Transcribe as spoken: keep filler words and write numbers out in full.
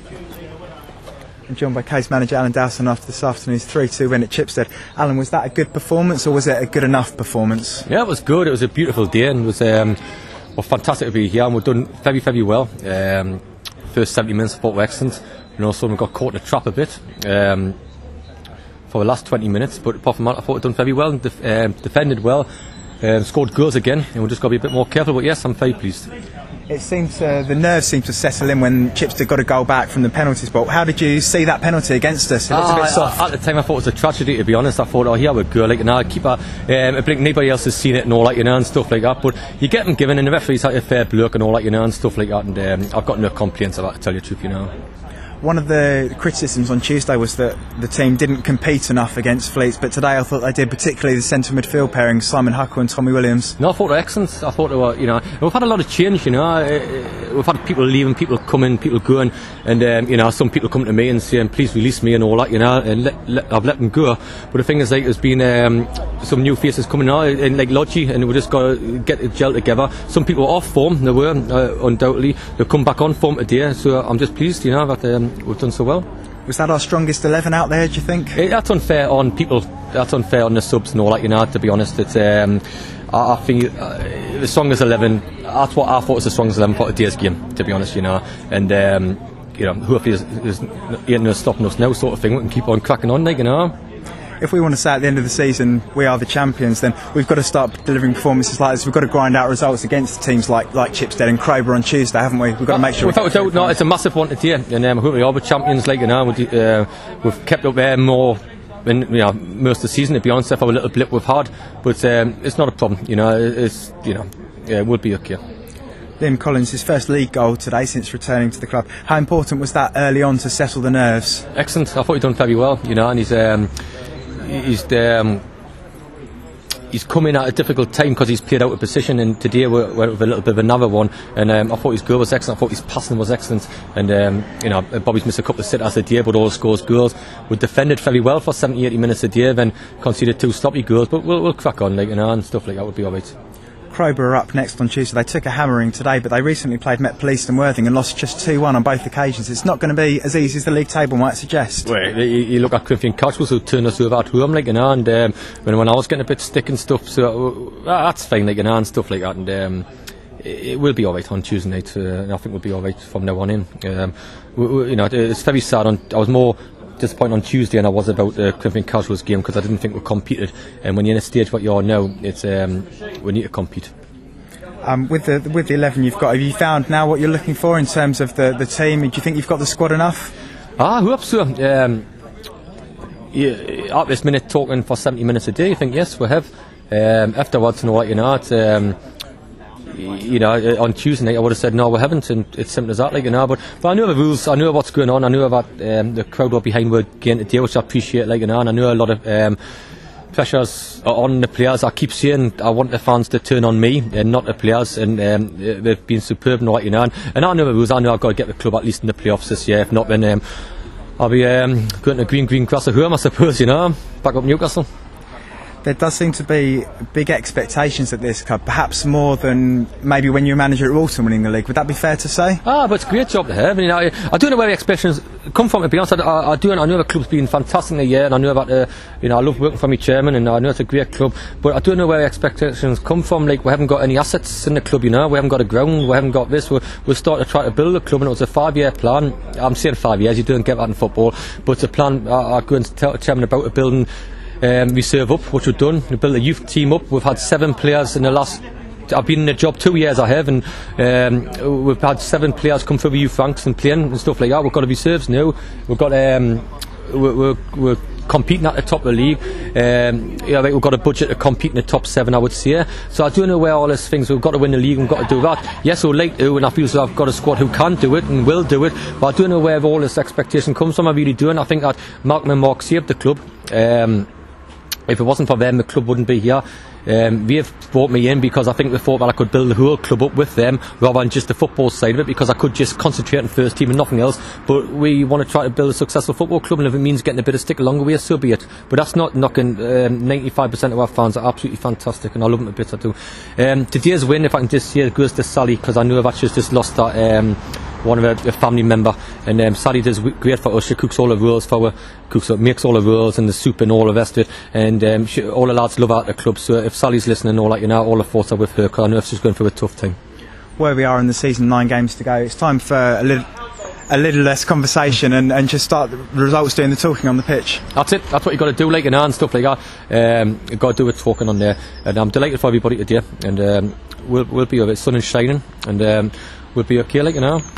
I'm joined by case manager Alan Dowson after this afternoon's three two win at Chipstead. Alan, was that a good performance or was it a good enough performance? Yeah, it was good. It was a beautiful day and it was um, well, fantastic to be here, and we've done very, very well. Um, first seventy minutes I thought were excellent. You know, so we got caught in a trap a bit um, for the last twenty minutes, but apart from that I thought we'd done very well and def- um, defended well, um, scored goals again, and we've just got to be a bit more careful, but yes, I'm very pleased. It seems uh, the nerves seem to settle in when Chipstead got a goal back from the penalty spot. How did you see that penalty against us? It looked ah, a bit soft. At the time I thought it was a tragedy, to be honest. I thought, oh, here we go, like, you know, keep a, um, I think nobody else has seen it and all that, you know, and stuff like that, but you get them given and the referee's like a fair bloke and all that, you know, and stuff like that, and um, I've got no complaints about it, to tell you the truth, you know. One of the criticisms on Tuesday was that the team didn't compete enough against Fleets, but today I thought they did, particularly the centre midfield pairing, Simon Huckle and Tommy Williams. No, I thought they were excellent. I thought they were, you know, we've had a lot of change, you know. We've had people leaving, people coming, people going, and, um, you know, some people coming to me and saying, please release me and all that, you know, and let, let, I've let them go. But the thing is, like, there's been um, some new faces coming now, and like Lodgy, and we just got to get the gel together. Some people are off form, they were, uh, undoubtedly. They've come back on form today, so I'm just pleased, you know, that um, we've done so well. Was that our strongest eleven out there, do you think? It, that's unfair on people. That's unfair on the subs and all that, you know, to be honest. It's, um, I, I think uh, the strongest eleven, that's what I thought was the strongest eleven for today's game, to be honest, you know. And, um, you know, hopefully there's, there's ain't no stopping us now, sort of thing. We can keep on cracking on, like, you know. If we want to say at the end of the season we are the champions, then we've got to start delivering performances like this. We've got to grind out results against teams like, like Chipstead and Crowborough on Tuesday, haven't we? We've got to make sure. Without doubt, no, it's a massive one today, and um, hopefully all the champions, like, you know, we, uh, we've kept up there more in, you know, most of the season, to be honest, for a little blip we've had, but um, it's not a problem, you know. It's, you know, yeah, it would be okay. Liam Collins, his first league goal today since returning to the club. How important was that early on to settle the nerves? Excellent. I thought he'd done very well, you know, and he's. Um, He's um, he's come in at a difficult time because he's played out of position, and today we're, we're with a little bit of another one. And um, I thought his goal was excellent. I thought his passing was excellent. And um, you know, Bobby's missed a couple of sitters a day, but all scores goals. We defended very well for seventy, eighty minutes a day, then conceded two sloppy goals. But we'll, we'll crack on, like, you know, and stuff like that would be all right. Crowborough are up next on Tuesday. They took a hammering today, but they recently played Met Police and Worthing and lost just two one on both occasions. It's not going to be as easy as the league table might suggest. Well, you, you look at Corinthian Cashwells, who turned us over at home, like, you know, and um, when, when I was getting a bit stick and stuff, so uh, that's fine, like, you know, and stuff like that, and um, it, it will be alright on Tuesday night, uh, and I think we'll be alright from now on in. Um, we, we, you know, it's very sad. On, I was more disappointed on Tuesday than I was about the Corinthian Cashwells game because I didn't think we competed, and when you're in a stage what you are now, it's um, we need to compete. Um, with the with the eleven you've got, have you found now what you're looking for in terms of the, the team? Do you think you've got the squad enough? Ah, I hope so. Um, yeah, at this minute, talking for seventy minutes a day, I think yes, we have. Um, afterwards, and all that, you know, it's, um, you know, on Tuesday night I would have said no, we haven't, and it's simple as that, like, you know. But, but I know the rules, I know what's going on, I know that um, the crowd were behind the game today, which I appreciate, like, you know, and I know a lot of. Um, pressures on the players. I keep saying I want the fans to turn on me and not the players, and um, they've been superb and all that, you know, and, and I know the rules. I know I've got to get the club at least in the playoffs this year. If not, then um, I'll be um, going to green green grass at home, I suppose, you know, back up Newcastle. There does seem to be big expectations at this club, perhaps more than maybe when you were manager at Walton winning the league. Would that be fair to say? Ah, but it's a great job to have. I mean, I, I don't know where the expectations come from, to be honest. I, I, I do. I know the club's been fantastic in the year, and I know about the, you know, I love working for my chairman, and I know it's a great club. But I don't know where the expectations come from. Like, we haven't got any assets in the club, you know. We haven't got a ground. We haven't got this. We're, we're starting to try to build a club, and it was a five-year plan. I'm saying five years. You don't get that in football, but it's a plan. I, I go and tell the chairman about a building. Um, we serve up, which we've done. We built a youth team up. We've had seven players in the last. I've been in the job two years, I have, and um, we've had seven players come through the youth ranks and playing and stuff like that. We've got reserves now. We've got. Um, we're, we're, we're competing at the top of the league. Um, yeah, I think we've got a budget to compete in the top seven, I would say. So I don't know where all these things. We've got to win the league. We've got to do that. Yes, we'd like to, and I feel so. I've got a squad who can do it and will do it. But I don't know where all this expectation comes from. I really do, and I think that Malcolm and Mark saved the club. Um, If it wasn't for them, the club wouldn't be here. Um, they've brought me in because I think they thought that I could build the whole club up with them rather than just the football side of it, because I could just concentrate on first team and nothing else. But we want to try to build a successful football club, and if it means getting a bit of stick along the way, so be it. But that's not knocking. Um, ninety-five percent of our fans are absolutely fantastic, and I love them a bit, I do. Um, today's win, if I can just say, goes to Sally, because I know that she's just lost that um, one of her, her family member, and um, Sally does great for us. She cooks all the rolls for her, cooks makes all the rolls and the soup and all the rest of it, and um, she, all the lads love her at the club. So if Sally's listening, all that, you know, all the thoughts are with her, because I know she's going through a tough time. Where we are in the season, nine games to go, it's time for a little a little less conversation and, and just start the results doing the talking on the pitch. That's it, that's what you got to do, like, you know, and stuff like that. Um, you got to do it talking on there, and I'm delighted for everybody today, and um, we'll, we'll be over it, sun is shining, and um, we'll be okay, like, you know.